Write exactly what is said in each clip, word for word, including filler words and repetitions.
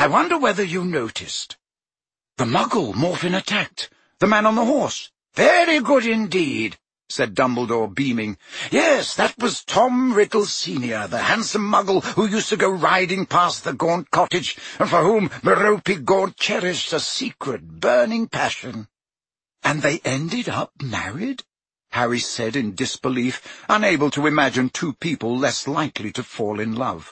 I wonder whether you noticed. The Muggle Morphin attacked. The man on the horse. Very good indeed, said Dumbledore, beaming. Yes, that was Tom Riddle Senior, the handsome Muggle who used to go riding past the Gaunt cottage, and for whom Merope Gaunt cherished a secret, burning passion. And they ended up married? Harry said in disbelief, unable to imagine two people less likely to fall in love.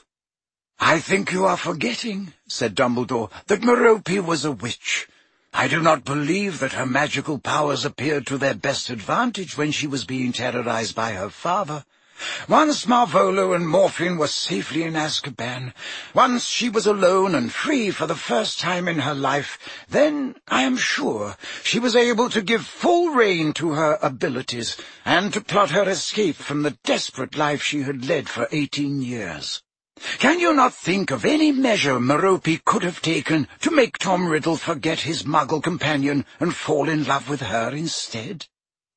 I think you are forgetting, said Dumbledore, that Merope was a witch. I do not believe that her magical powers appeared to their best advantage when she was being terrorized by her father. Once Marvolo and Morphin were safely in Azkaban, once she was alone and free for the first time in her life, then, I am sure, she was able to give full rein to her abilities and to plot her escape from the desperate life she had led for eighteen years. Can you not think of any measure Merope could have taken to make Tom Riddle forget his Muggle companion and fall in love with her instead?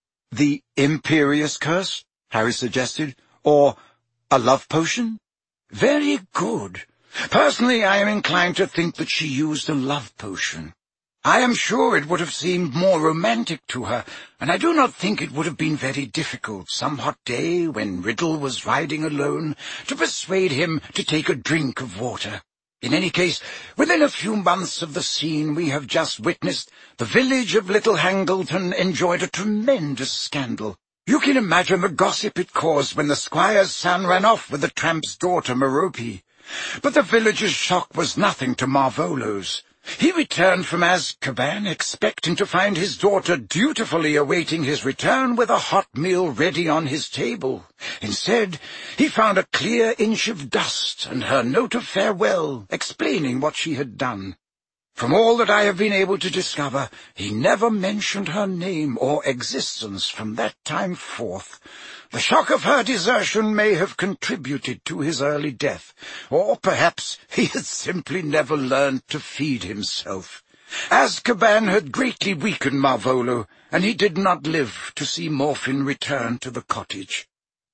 The Imperious Curse, Harry suggested, or a love potion? Very good. Personally, I am inclined to think that she used a love potion. I am sure it would have seemed more romantic to her, and I do not think it would have been very difficult some hot day when Riddle was riding alone to persuade him to take a drink of water. In any case, within a few months of the scene we have just witnessed, the village of Little Hangleton enjoyed a tremendous scandal. You can imagine the gossip it caused when the squire's son ran off with the tramp's daughter Merope. But the village's shock was nothing to Marvolo's. He returned from Azkaban expecting to find his daughter dutifully awaiting his return with a hot meal ready on his table. Instead, he found a clear inch of dust and her note of farewell, explaining what she had done. From all that I have been able to discover, he never mentioned her name or existence from that time forth. The shock of her desertion may have contributed to his early death, or perhaps he had simply never learned to feed himself. Azkaban had greatly weakened Marvolo, and he did not live to see Morphin return to the cottage.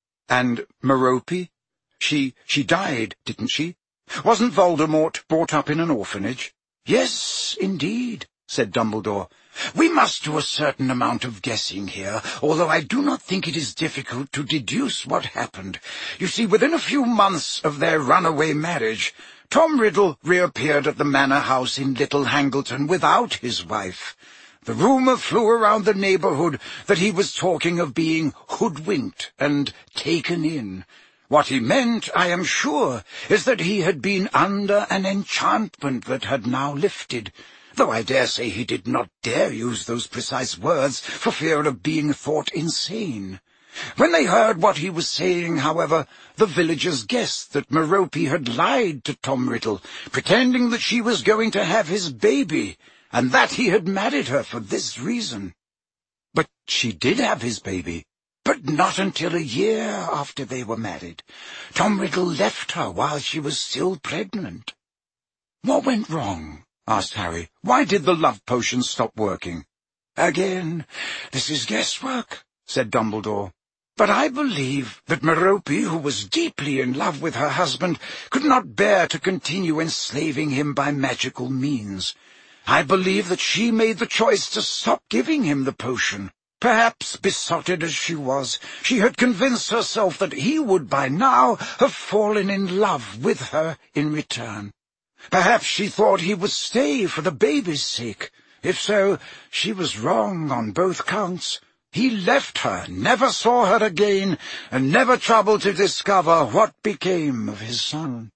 And Merope? She, she died, didn't she? Wasn't Voldemort brought up in an orphanage? Yes, indeed, said Dumbledore. We must do a certain amount of guessing here, although I do not think it is difficult to deduce what happened. You see, within a few months of their runaway marriage, Tom Riddle reappeared at the manor house in Little Hangleton without his wife. The rumour flew around the neighbourhood that he was talking of being hoodwinked and taken in. What he meant, I am sure, is that he had been under an enchantment that had now lifted, though I dare say he did not dare use those precise words for fear of being thought insane. When they heard what he was saying, however, the villagers guessed that Merope had lied to Tom Riddle, pretending that she was going to have his baby, and that he had married her for this reason. But she did have his baby. But not until a year after they were married. Tom Riddle left her while she was still pregnant. What went wrong? Asked Harry. Why did the love potion stop working? Again, this is guesswork, said Dumbledore. But I believe that Merope, who was deeply in love with her husband, could not bear to continue enslaving him by magical means. I believe that she made the choice to stop giving him the potion. Perhaps, besotted as she was, she had convinced herself that he would by now have fallen in love with her in return. Perhaps she thought he would stay for the baby's sake. If so, she was wrong on both counts. He left her, never saw her again, and never troubled to discover what became of his son.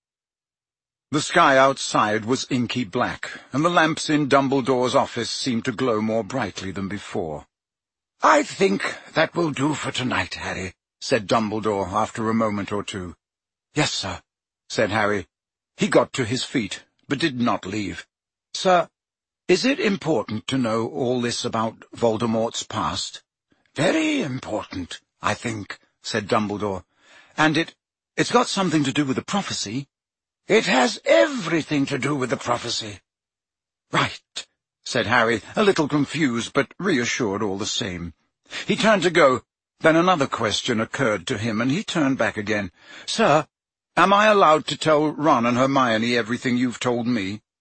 The sky outside was inky black, and the lamps in Dumbledore's office seemed to glow more brightly than before. "I think that will do for tonight, Harry," said Dumbledore after a moment or two. "Yes, sir," said Harry. He got to his feet, but did not leave. "Sir, is it important to know all this about Voldemort's past?" "Very important, I think," said Dumbledore. "And it, it's got something to do with the prophecy?" "It has everything to do with the prophecy." "Right," said Harry, a little confused, but reassured all the same. He turned to go, then another question occurred to him, and he turned back again. "Sir, am I allowed to tell Ron and Hermione everything you've told me?"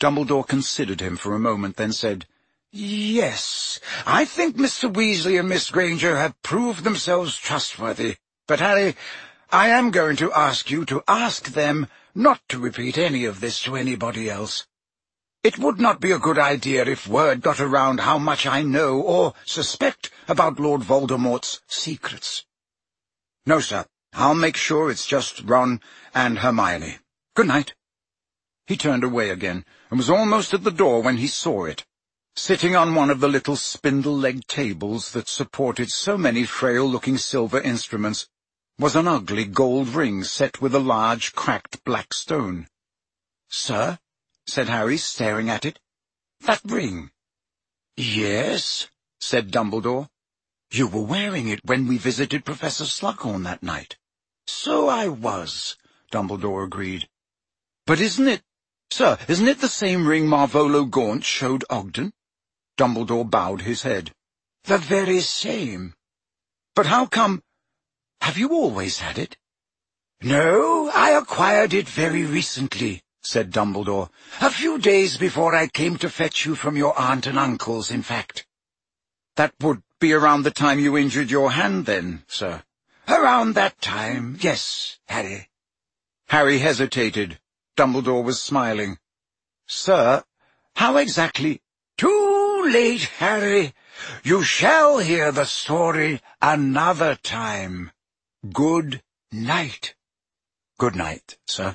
Dumbledore considered him for a moment, then said, "Yes, I think Mister Weasley and Miss Granger have proved themselves trustworthy. But, Harry, I am going to ask you to ask them not to repeat any of this to anybody else. It would not be a good idea if word got around how much I know or suspect about Lord Voldemort's secrets." "No, sir. I'll make sure it's just Ron and Hermione. Good night." He turned away again, and was almost at the door when he saw it. Sitting on one of the little spindle-legged tables that supported so many frail-looking silver instruments was an ugly gold ring set with a large, cracked black stone. "Sir?" said Harry, staring at it. "That ring." "Yes," said Dumbledore. "You were wearing it when we visited Professor Slughorn that night." "So I was," Dumbledore agreed. "But isn't it, sir, isn't it the same ring Marvolo Gaunt showed Ogden?" Dumbledore bowed his head. "The very same." "But how come... Have you always had it?" "No, I acquired it very recently," said Dumbledore. "A few days before I came to fetch you from your aunt and uncle's, in fact." "That would be around the time you injured your hand, then, sir?" "Around that time, yes, Harry." Harry hesitated. Dumbledore was smiling. "Sir, how exactly—" "Too late, Harry. You shall hear the story another time. Good night." "Good night, sir."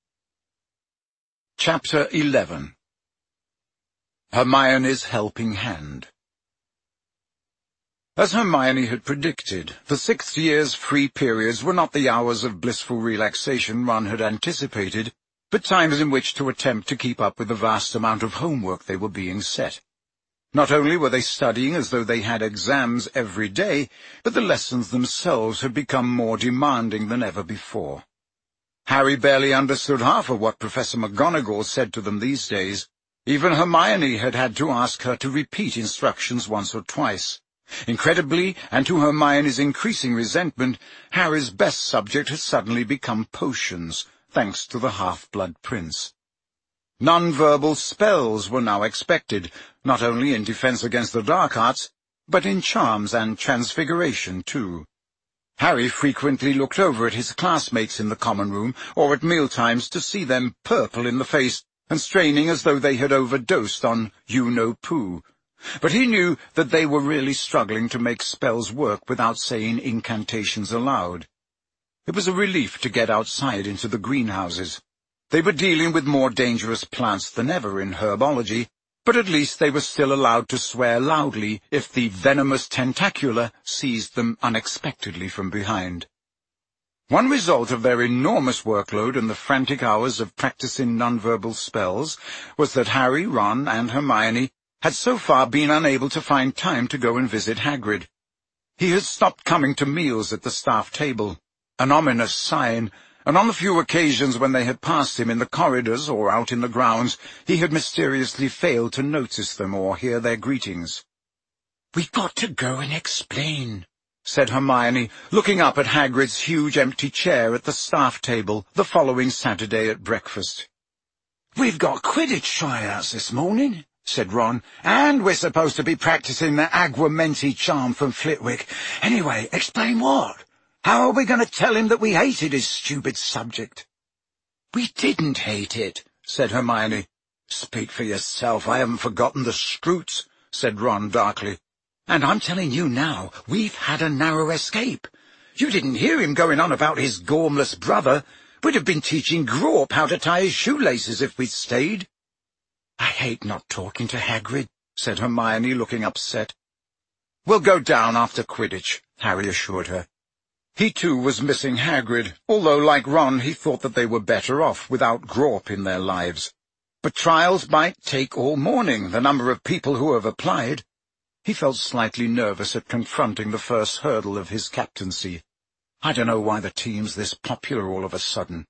Chapter eleven. Hermione's Helping Hand. As Hermione had predicted, the sixth year's free periods were not the hours of blissful relaxation Ron had anticipated, but times in which to attempt to keep up with the vast amount of homework they were being set. Not only were they studying as though they had exams every day, but the lessons themselves had become more demanding than ever before. Harry barely understood half of what Professor McGonagall said to them these days. Even Hermione had had to ask her to repeat instructions once or twice. Incredibly, and to Hermione's increasing resentment, Harry's best subject had suddenly become potions, thanks to the Half-Blood Prince. Non-verbal spells were now expected, not only in defense against the dark arts, but in charms and transfiguration, too. Harry frequently looked over at his classmates in the common room, or at mealtimes, to see them purple in the face and straining as though they had overdosed on you-know-poo. But he knew that they were really struggling to make spells work without saying incantations aloud. It was a relief to get outside into the greenhouses. They were dealing with more dangerous plants than ever in herbology, but at least they were still allowed to swear loudly if the venomous tentacula seized them unexpectedly from behind. One result of their enormous workload and the frantic hours of practicing nonverbal spells was that Harry, Ron, and Hermione had so far been unable to find time to go and visit Hagrid. He had stopped coming to meals at the staff table, an ominous sign, and on the few occasions when they had passed him in the corridors or out in the grounds, he had mysteriously failed to notice them or hear their greetings. "We've got to go and explain," said Hermione, looking up at Hagrid's huge empty chair at the staff table the following Saturday at breakfast. "We've got Quidditch tryouts this morning," said Ron, "and we're supposed to be practicing the Aguamenti charm from Flitwick. Anyway, explain what? How are we going to tell him that we hated his stupid subject?" "We didn't hate it," said Hermione. "Speak for yourself. I haven't forgotten the Scroots," said Ron darkly. "And I'm telling you now, we've had a narrow escape. You didn't hear him going on about his gormless brother. We'd have been teaching Grawp how to tie his shoelaces if we'd stayed." "I hate not talking to Hagrid," said Hermione, looking upset. "We'll go down after Quidditch," Harry assured her. He, too, was missing Hagrid, although, like Ron, he thought that they were better off without Grawp in their lives. But trials might take all morning, the number of people who have applied. He felt slightly nervous at confronting the first hurdle of his captaincy. I don't know why the team's this popular all of a sudden.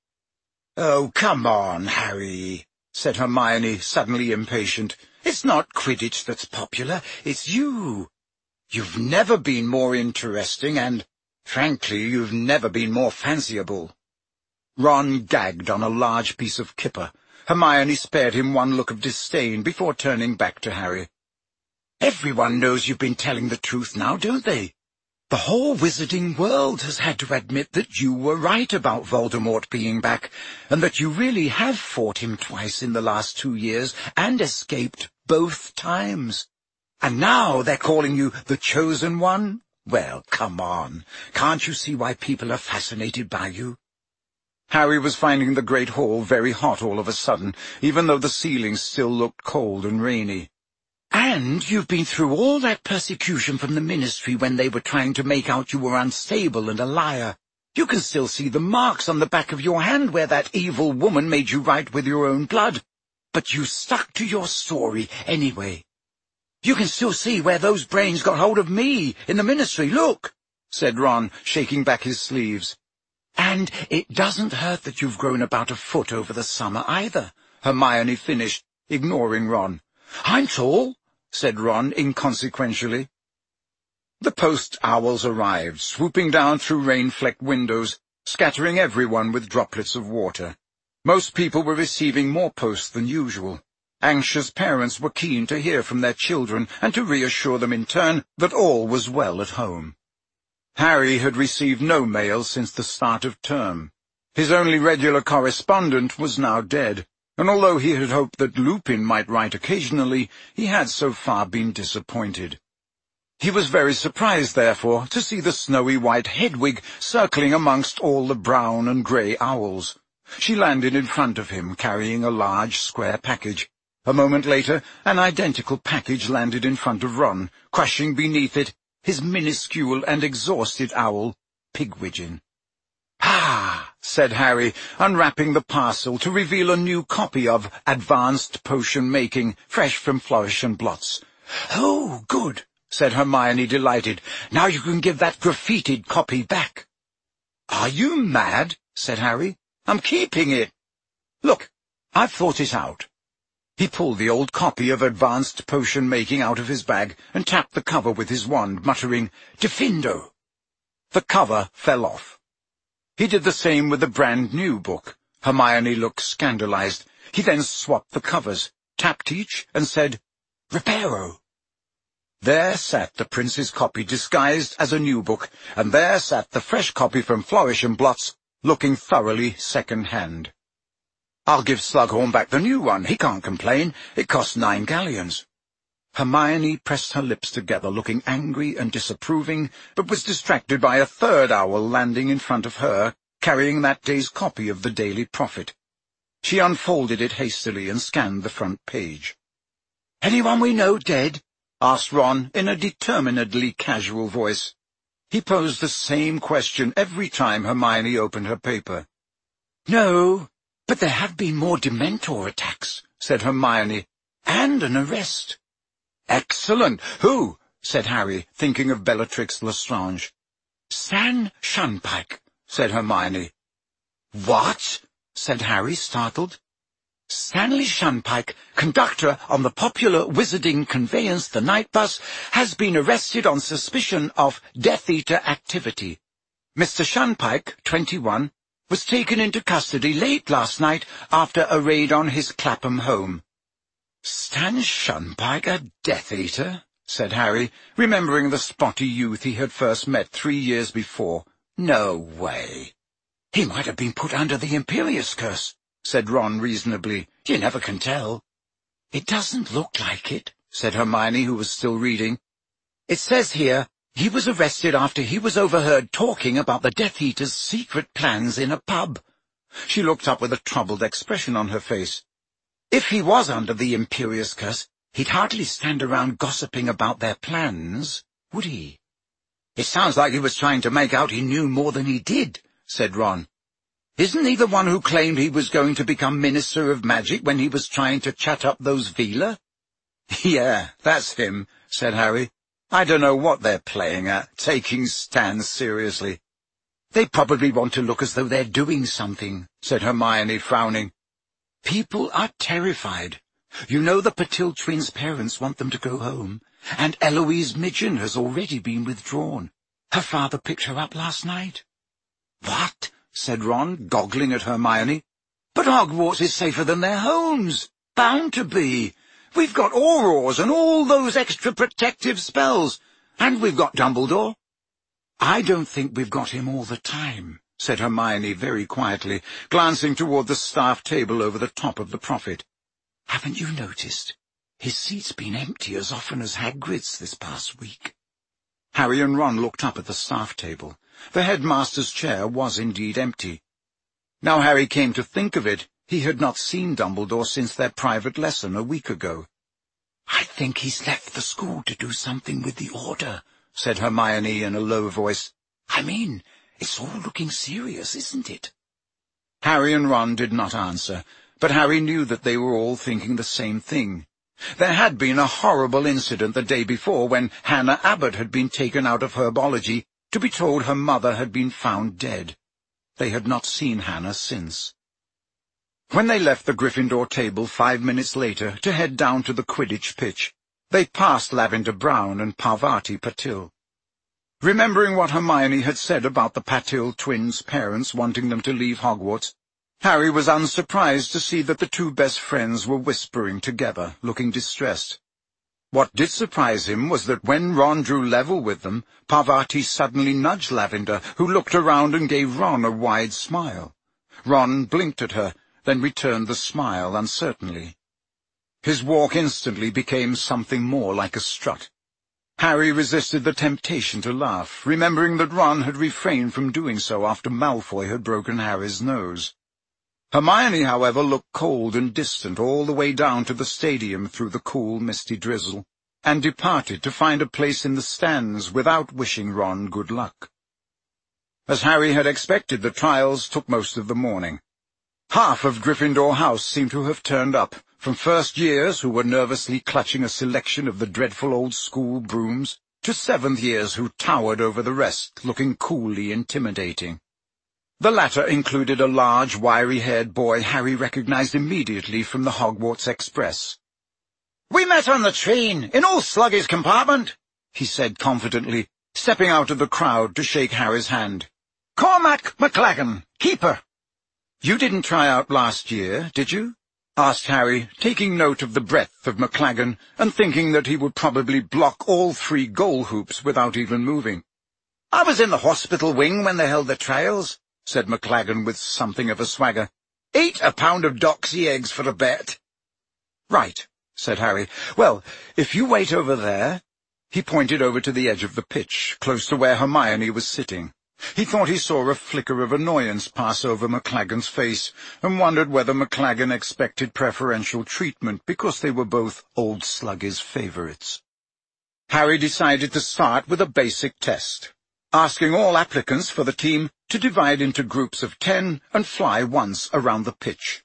"Oh, come on, Harry," said Hermione, suddenly impatient. "It's not Quidditch that's popular, it's you. You've never been more interesting, and, frankly, you've never been more fanciable." Ron gagged on a large piece of kipper. Hermione spared him one look of disdain before turning back to Harry. "Everyone knows you've been telling the truth now, don't they? The whole wizarding world has had to admit that you were right about Voldemort being back, and that you really have fought him twice in the last two years and escaped both times. And now they're calling you the Chosen One? Well, come on. Can't you see why people are fascinated by you?" Harry was finding the great hall very hot all of a sudden, even though the ceilings still looked cold and rainy. "And you've been through all that persecution from the Ministry when they were trying to make out you were unstable and a liar. You can still see the marks on the back of your hand where that evil woman made you write with your own blood. But you stuck to your story anyway. You can still see where those brains got hold of me in the Ministry, look," said Ron, shaking back his sleeves. "And it doesn't hurt that you've grown about a foot over the summer either," Hermione finished, ignoring Ron. "I'm tall," said Ron inconsequentially. The post owls arrived, swooping down through rain-flecked windows, scattering everyone with droplets of water. Most people were receiving more posts than usual. Anxious parents were keen to hear from their children and to reassure them in turn that all was well at home. Harry had received no mail since the start of term. His only regular correspondent was now dead, and although he had hoped that Lupin might write occasionally, he had so far been disappointed. He was very surprised, therefore, to see the snowy white Hedwig circling amongst all the brown and grey owls. She landed in front of him, carrying a large square package. A moment later, an identical package landed in front of Ron, crushing beneath it his minuscule and exhausted owl, Pigwidgeon. "Ah," said Harry, unwrapping the parcel to reveal a new copy of Advanced Potion Making, fresh from Flourish and Blotts. "Oh, good," said Hermione, delighted. "Now you can give that graffitied copy back." "Are you mad?" said Harry. "I'm keeping it. Look, I've thought it out." He pulled the old copy of Advanced Potion Making out of his bag and tapped the cover with his wand, muttering, "Diffindo." The cover fell off. He did the same with the brand-new book. Hermione looked scandalized. He then swapped the covers, tapped each, and said, "Reparo." There sat the prince's copy disguised as a new book, and there sat the fresh copy from Flourish and Blotts, looking thoroughly second-hand. "I'll give Slughorn back the new one. He can't complain. It cost nine galleons." Hermione pressed her lips together, looking angry and disapproving, but was distracted by a third owl landing in front of her, carrying that day's copy of the Daily Prophet. She unfolded it hastily and scanned the front page. "Anyone we know dead?" asked Ron in a determinedly casual voice. He posed the same question every time Hermione opened her paper. "No, but there have been more Dementor attacks," said Hermione, "and an arrest." "Excellent! Who?" said Harry, thinking of Bellatrix Lestrange. "Stan Shunpike," said Hermione. "What?" said Harry, startled. "Stanley Shunpike, conductor on the popular wizarding conveyance the Night Bus, has been arrested on suspicion of Death Eater activity. Mister Shunpike, twenty-one, was taken into custody late last night after a raid on his Clapham home." "Stan Shunpike, a Death Eater?" said Harry, remembering the spotty youth he had first met three years before. "No way." "He might have been put under the Imperius Curse," said Ron reasonably. "You never can tell." "It doesn't look like it," said Hermione, who was still reading. "It says here, he was arrested after he was overheard talking about the Death Eater's secret plans in a pub." She looked up with a troubled expression on her face. "If he was under the Imperius Curse, he'd hardly stand around gossiping about their plans, would he?" "It sounds like he was trying to make out he knew more than he did," said Ron. "Isn't he the one who claimed he was going to become Minister of Magic when he was trying to chat up those Veela?" "Yeah, that's him," said Harry. "I don't know what they're playing at, taking Stan seriously." "They probably want to look as though they're doing something," said Hermione, frowning. "People are terrified. You know the Patil twins' parents want them to go home, and Eloise Midgen has already been withdrawn. Her father picked her up last night." "What?" said Ron, goggling at Hermione. But Hogwarts is safer than their homes. Bound to be. We've got Aurors and all those extra protective spells. And we've got Dumbledore." "I don't think we've got him all the time," said Hermione very quietly, glancing toward the staff table over the top of the Prophet. "Haven't you noticed? His seat's been empty as often as Hagrid's this past week." Harry and Ron looked up at the staff table. The headmaster's chair was indeed empty. Now Harry came to think of it, he had not seen Dumbledore since their private lesson a week ago. "I think he's left the school to do something with the Order," said Hermione in a low voice. "I mean, it's all looking serious, isn't it?" Harry and Ron did not answer, but Harry knew that they were all thinking the same thing. There had been a horrible incident the day before when Hannah Abbott had been taken out of herbology to be told her mother had been found dead. They had not seen Hannah since. When they left the Gryffindor table five minutes later to head down to the Quidditch pitch, they passed Lavender Brown and Parvati Patil. Remembering what Hermione had said about the Patil twins' parents wanting them to leave Hogwarts, Harry was unsurprised to see that the two best friends were whispering together, looking distressed. What did surprise him was that when Ron drew level with them, Parvati suddenly nudged Lavender, who looked around and gave Ron a wide smile. Ron blinked at her, then returned the smile uncertainly. His walk instantly became something more like a strut. Harry resisted the temptation to laugh, remembering that Ron had refrained from doing so after Malfoy had broken Harry's nose. Hermione, however, looked cold and distant all the way down to the stadium through the cool, misty drizzle, and departed to find a place in the stands without wishing Ron good luck. As Harry had expected, the trials took most of the morning. Half of Gryffindor House seemed to have turned up, from first years who were nervously clutching a selection of the dreadful old school brooms, to seventh years who towered over the rest, looking coolly intimidating. The latter included a large, wiry-haired boy Harry recognized immediately from the Hogwarts Express. "We met on the train, in old Sluggy's compartment," he said confidently, stepping out of the crowd to shake Harry's hand. "Cormac McLaggen, keeper." "You didn't try out last year, did you?" asked Harry, taking note of the breadth of McLaggen and thinking that he would probably block all three goal hoops without even moving. "I was in the hospital wing when they held the trials," said McLaggen with something of a swagger. "Ate a pound of doxy eggs for a bet." "Right," said Harry. "Well, if you wait over there—" He pointed over to the edge of the pitch, close to where Hermione was sitting. He thought he saw a flicker of annoyance pass over McLaggen's face, and wondered whether McLaggen expected preferential treatment because they were both old Sluggy's favourites. Harry decided to start with a basic test, asking all applicants for the team to divide into groups of ten and fly once around the pitch.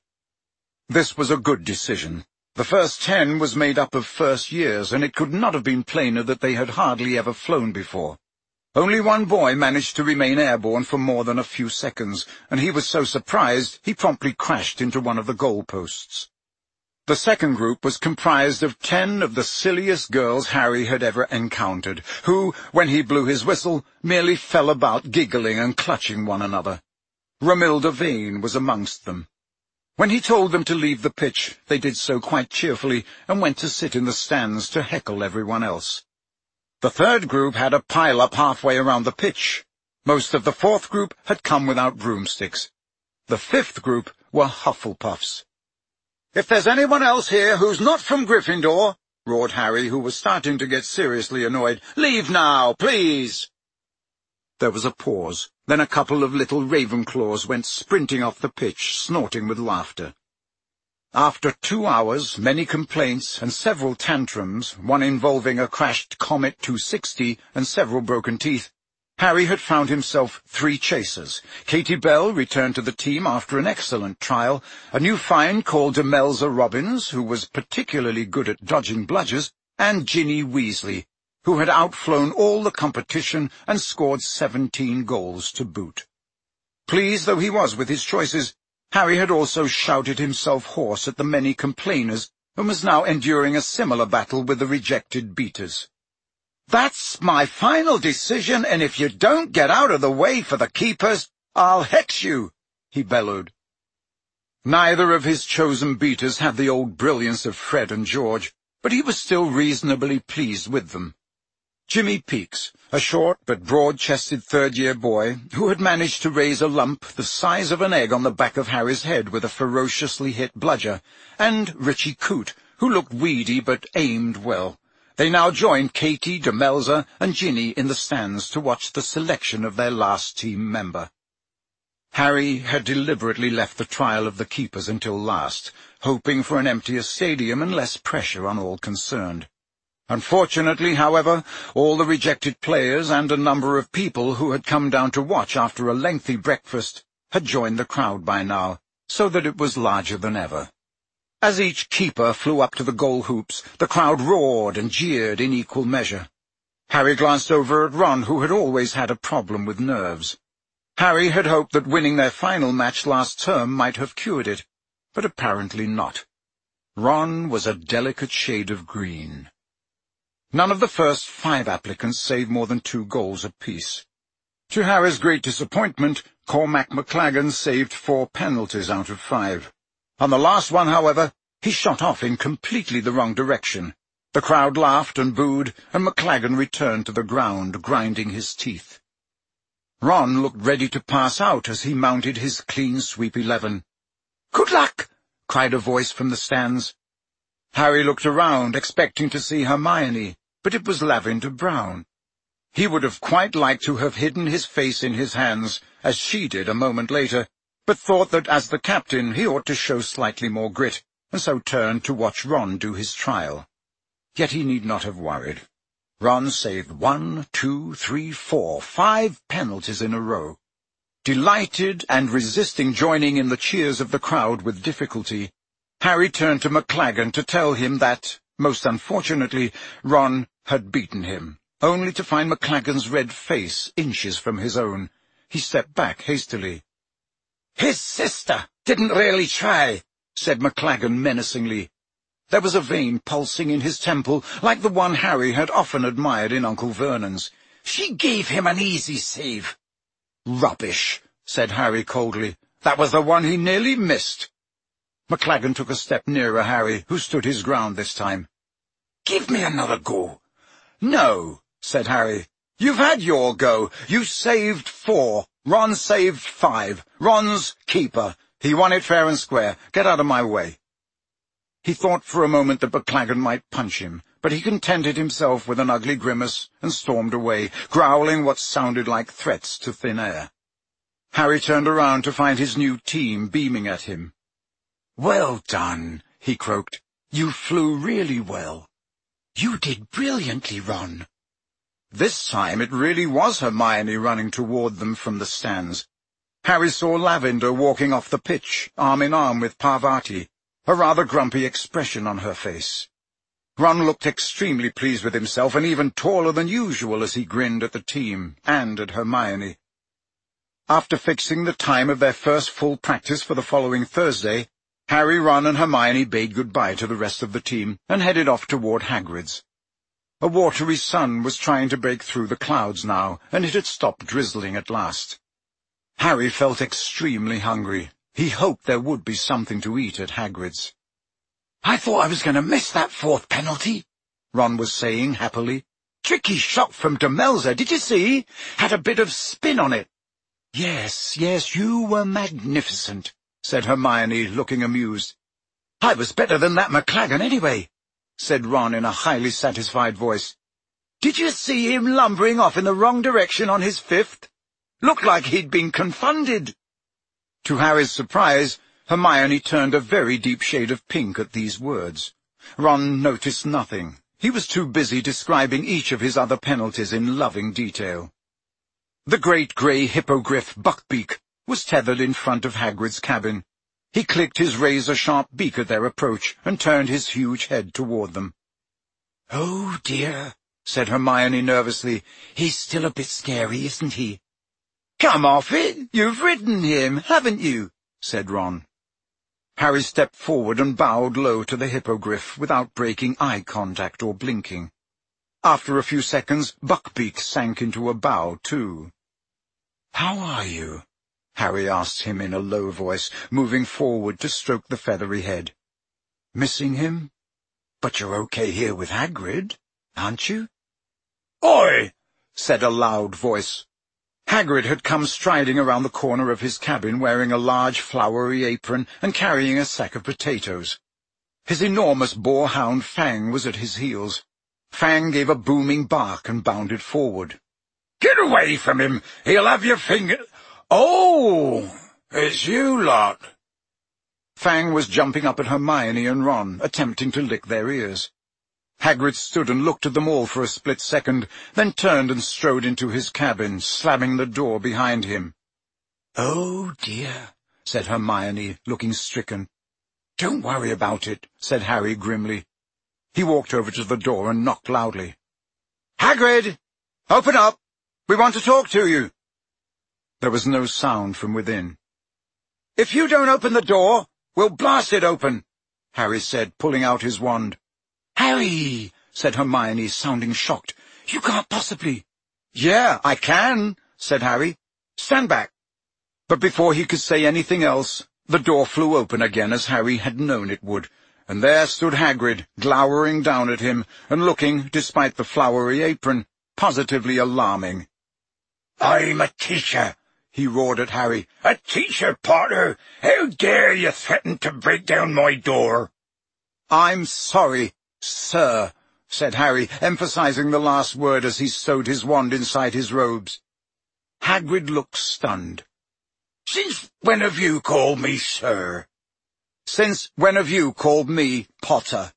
This was a good decision. The first ten was made up of first years, and it could not have been plainer that they had hardly ever flown before. Only one boy managed to remain airborne for more than a few seconds, and he was so surprised he promptly crashed into one of the goalposts. The second group was comprised of ten of the silliest girls Harry had ever encountered, who, when he blew his whistle, merely fell about giggling and clutching one another. Romilda Vane was amongst them. When he told them to leave the pitch, they did so quite cheerfully and went to sit in the stands to heckle everyone else. The third group had a pile-up halfway around the pitch. Most of the fourth group had come without broomsticks. The fifth group were Hufflepuffs. "If there's anyone else here who's not from Gryffindor," roared Harry, who was starting to get seriously annoyed, "leave now, please." There was a pause. Then a couple of little Ravenclaws went sprinting off the pitch, snorting with laughter. After two hours, many complaints, and several tantrums, one involving a crashed Comet two sixty and several broken teeth, Harry had found himself three chasers. Katie Bell returned to the team after an excellent trial, a new find called Demelza Robbins, who was particularly good at dodging bludgers, and Ginny Weasley, who had outflown all the competition and scored seventeen goals to boot. Pleased though he was with his choices, Harry had also shouted himself hoarse at the many complainers, and was now enduring a similar battle with the rejected beaters. "That's my final decision, and if you don't get out of the way for the keepers, I'll hex you," he bellowed. Neither of his chosen beaters had the old brilliance of Fred and George, but he was still reasonably pleased with them. Jimmy Peaks, a short but broad-chested third-year boy, who had managed to raise a lump the size of an egg on the back of Harry's head with a ferociously hit bludger, and Richie Coote, who looked weedy but aimed well. They now joined Katie, Demelza, and Ginny in the stands to watch the selection of their last team member. Harry had deliberately left the trial of the keepers until last, hoping for an emptier stadium and less pressure on all concerned. Unfortunately, however, all the rejected players and a number of people who had come down to watch after a lengthy breakfast had joined the crowd by now, so that it was larger than ever. As each keeper flew up to the goal hoops, the crowd roared and jeered in equal measure. Harry glanced over at Ron, who had always had a problem with nerves. Harry had hoped that winning their final match last term might have cured it, but apparently not. Ron was a delicate shade of green. None of the first five applicants saved more than two goals apiece. To Harry's great disappointment, Cormac McLagan saved four penalties out of five. On the last one, however, he shot off in completely the wrong direction. The crowd laughed and booed, and McLagan returned to the ground, grinding his teeth. Ron looked ready to pass out as he mounted his clean sweep eleven. "Good luck!" cried a voice from the stands. Harry looked around, expecting to see Hermione, but it was Lavender Brown. He would have quite liked to have hidden his face in his hands, as she did a moment later, but thought that as the captain he ought to show slightly more grit, and so turned to watch Ron do his trial. Yet he need not have worried. Ron saved one, two, three, four, five penalties in a row. Delighted and resisting joining in the cheers of the crowd with difficulty, Harry turned to McLagan to tell him that, most unfortunately, Ron had beaten him, only to find McLagan's red face inches from his own. He stepped back hastily. "His sister didn't really try," said McLagan menacingly. There was a vein pulsing in his temple, like the one Harry had often admired in Uncle Vernon's. "She gave him an easy save." "Rubbish," said Harry coldly. "That was the one he nearly missed." McLagan took a step nearer Harry, who stood his ground this time. "Give me another go." "No," said Harry. "You've had your go. You saved four. Ron saved five. Ron's keeper. He won it fair and square. Get out of my way." He thought for a moment that McLagan might punch him, but he contented himself with an ugly grimace and stormed away, growling what sounded like threats to thin air. Harry turned around to find his new team beaming at him. "Well done," he croaked. "You flew really well." "You did brilliantly, Ron." This time it really was Hermione running toward them from the stands. Harry saw Lavender walking off the pitch, arm in arm with Parvati, a rather grumpy expression on her face. Ron looked extremely pleased with himself, and even taller than usual as he grinned at the team and at Hermione. After fixing the time of their first full practice for the following Thursday, Harry, Ron, and Hermione bade goodbye to the rest of the team and headed off toward Hagrid's. A watery sun was trying to break through the clouds now, and it had stopped drizzling at last. Harry felt extremely hungry. He hoped there would be something to eat at Hagrid's. "I thought I was going to miss that fourth penalty," Ron was saying happily. "Tricky shot from Demelza, did you see? Had a bit of spin on it." "Yes, yes, you were magnificent," said Hermione, looking amused. "I was better than that McLagan anyway," said Ron in a highly satisfied voice. "Did you see him lumbering off in the wrong direction on his fifth? Looked like he'd been confounded." To Harry's surprise, Hermione turned a very deep shade of pink at these words. Ron noticed nothing. He was too busy describing each of his other penalties in loving detail. The great grey hippogriff Buckbeak was tethered in front of Hagrid's cabin. He clicked his razor-sharp beak at their approach and turned his huge head toward them. "Oh, dear," said Hermione nervously. "He's still a bit scary, isn't he?" "Come off it! You've ridden him, haven't you?" said Ron. Harry stepped forward and bowed low to the hippogriff without breaking eye contact or blinking. After a few seconds, Buckbeak sank into a bow, too. "How are you?" Harry asked him in a low voice, moving forward to stroke the feathery head. "Missing him? But you're okay here with Hagrid, aren't you?" "Oi!" said a loud voice. Hagrid had come striding around the corner of his cabin wearing a large flowery apron and carrying a sack of potatoes. His enormous boarhound Fang was at his heels. Fang gave a booming bark and bounded forward. "Get away from him! He'll have your finger—" "Oh, it's you lot." Fang was jumping up at Hermione and Ron, attempting to lick their ears. Hagrid stood and looked at them all for a split second, then turned and strode into his cabin, slamming the door behind him. "Oh, dear," said Hermione, looking stricken. "Don't worry about it," said Harry grimly. He walked over to the door and knocked loudly. "Hagrid! Open up! We want to talk to you!" There was no sound from within. "If you don't open the door, we'll blast it open," Harry said, pulling out his wand. "Harry," said Hermione, sounding shocked. "You can't possibly—" "Yeah, I can," said Harry. "Stand back." But before he could say anything else, the door flew open again as Harry had known it would, and there stood Hagrid, glowering down at him, and looking, despite the flowery apron, positively alarming. "I'm a teacher," he roared at Harry. "A teacher, Potter! How dare you threaten to break down my door?" "I'm sorry, sir," said Harry, emphasizing the last word as he stowed his wand inside his robes. Hagrid looked stunned. "Since when have you called me sir?" "Since when have you called me Potter?"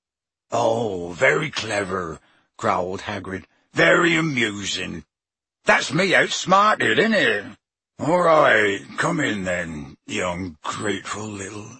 "Oh, very clever," growled Hagrid. "Very amusing. That's me outsmarted, isn't it? All right, come in then, you ungrateful little—"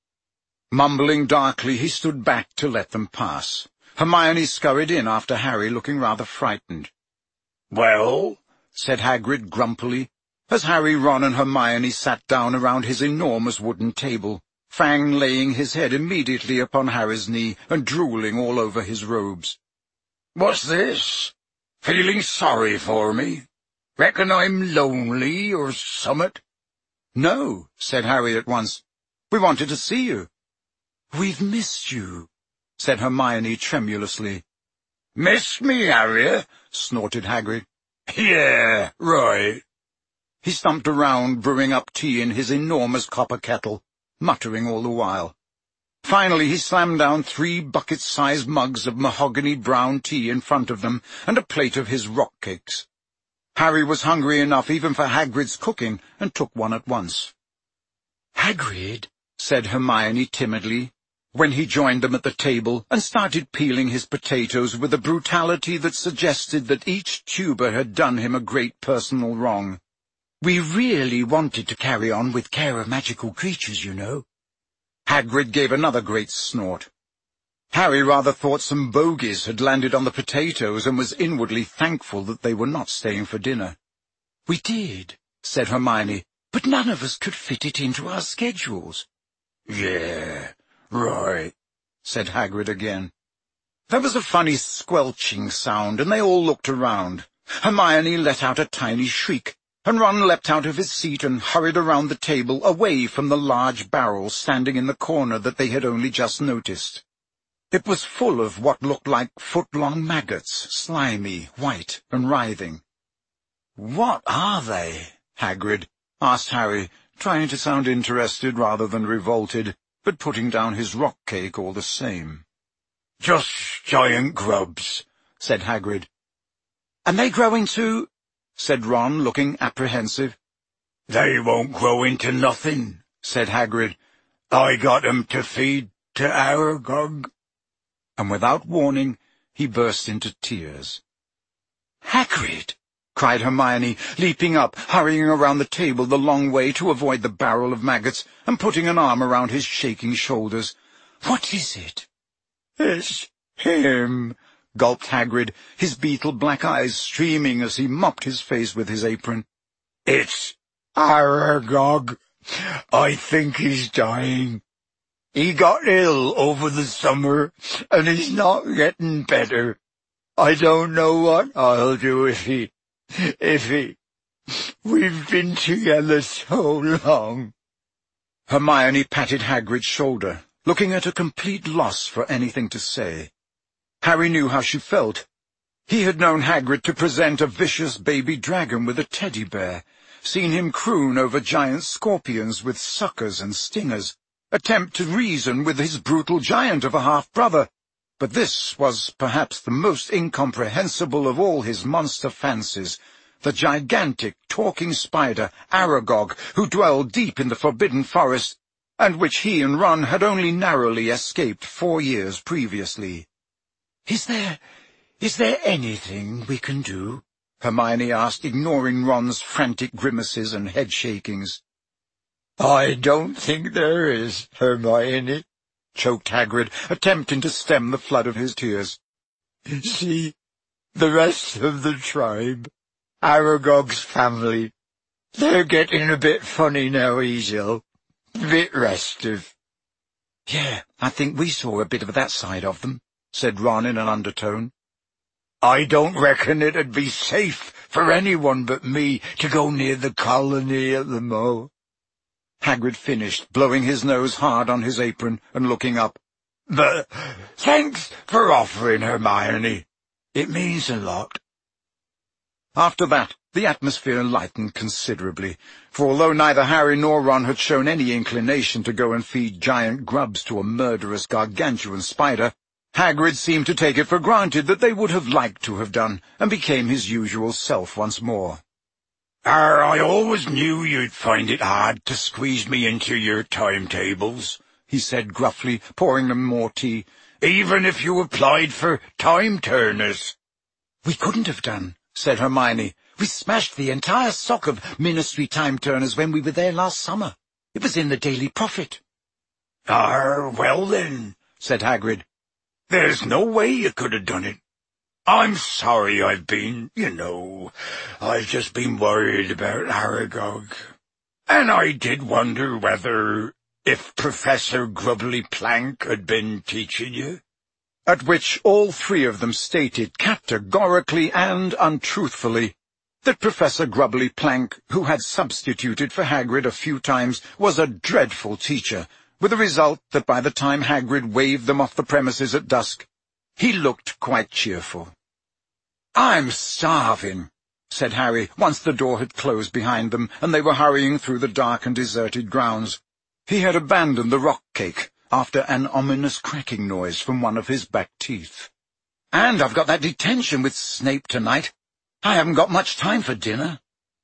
Mumbling darkly, he stood back to let them pass. Hermione scurried in after Harry, looking rather frightened. "Well?" said Hagrid grumpily, as Harry, Ron and Hermione sat down around his enormous wooden table, Fang laying his head immediately upon Harry's knee and drooling all over his robes. "What's this? Feeling sorry for me? Reckon I'm lonely or summat?" "No," said Harry at once. "We wanted to see you." "We've missed you," said Hermione tremulously. "Missed me, Harry?" snorted Hagrid. "Yeah, right." He stumped around, brewing up tea in his enormous copper kettle, muttering all the while. Finally he slammed down three bucket-sized mugs of mahogany-brown tea in front of them and a plate of his rock cakes. Harry was hungry enough even for Hagrid's cooking, and took one at once. "Hagrid," said Hermione timidly, when he joined them at the table and started peeling his potatoes with a brutality that suggested that each tuber had done him a great personal wrong. "We really wanted to carry on with Care of Magical Creatures, you know." Hagrid gave another great snort. Harry rather thought some bogies had landed on the potatoes and was inwardly thankful that they were not staying for dinner. "We did," said Hermione, "but none of us could fit it into our schedules." "Yeah, right," said Hagrid again. There was a funny squelching sound, and they all looked around. Hermione let out a tiny shriek, and Ron leapt out of his seat and hurried around the table, away from the large barrel standing in the corner that they had only just noticed. It was full of what looked like foot-long maggots, slimy, white, and writhing. "What are they?" Hagrid asked Harry, trying to sound interested rather than revolted, but putting down his rock cake all the same. "Just giant grubs," said Hagrid. "And they grow into—" said Ron, looking apprehensive. "They won't grow into nothing," said Hagrid. "I got 'em to feed to Aragog." And without warning, he burst into tears. "Hagrid!" cried Hermione, leaping up, hurrying around the table the long way to avoid the barrel of maggots, and putting an arm around his shaking shoulders. "What is it?" "It's him," gulped Hagrid, his beetle-black eyes streaming as he mopped his face with his apron. "It's Aragog. I think he's dying. He got ill over the summer, and he's not getting better. I don't know what I'll do if he... if he... We've been together so long." Hermione patted Hagrid's shoulder, looking at a complete loss for anything to say. Harry knew how she felt. He had known Hagrid to present a vicious baby dragon with a teddy bear, seen him croon over giant scorpions with suckers and stingers, attempt to reason with his brutal giant of a half-brother, but this was perhaps the most incomprehensible of all his monster fancies, the gigantic talking spider, Aragog, who dwelled deep in the Forbidden Forest, and which he and Ron had only narrowly escaped four years previously. "Is there, is there anything we can do?" Hermione asked, ignoring Ron's frantic grimaces and head-shakings. "I don't think there is, Hermione," choked Hagrid, attempting to stem the flood of his tears. "See, the rest of the tribe, Aragog's family, they're getting a bit funny now he's ill, a bit restive." "Yeah, I think we saw a bit of that side of them," said Ron in an undertone. "I don't reckon it'd be safe for anyone but me to go near the colony at the Mow." Hagrid finished, blowing his nose hard on his apron and looking up. "But thanks for offering, Hermione. It means a lot." After that, the atmosphere lightened considerably, for although neither Harry nor Ron had shown any inclination to go and feed giant grubs to a murderous gargantuan spider, Hagrid seemed to take it for granted that they would have liked to have done, and became his usual self once more. "Ar, I always knew you'd find it hard to squeeze me into your timetables," he said gruffly, pouring them more tea, "even if you applied for time-turners." "We couldn't have done," said Hermione. "We smashed the entire stock of Ministry time-turners when we were there last summer. It was in the Daily Prophet." "Ar, well then," said Hagrid, "there's no way you could have done it. I'm sorry I've been, you know, I've just been worried about Aragog. And I did wonder whether, if Professor Grubbly Plank had been teaching you." At which all three of them stated categorically and untruthfully that Professor Grubbly Plank, who had substituted for Hagrid a few times, was a dreadful teacher, with the result that by the time Hagrid waved them off the premises at dusk, he looked quite cheerful. "I'm starving," said Harry, once the door had closed behind them, and they were hurrying through the dark and deserted grounds. He had abandoned the rock cake after an ominous cracking noise from one of his back teeth. "And I've got that detention with Snape tonight. I haven't got much time for dinner."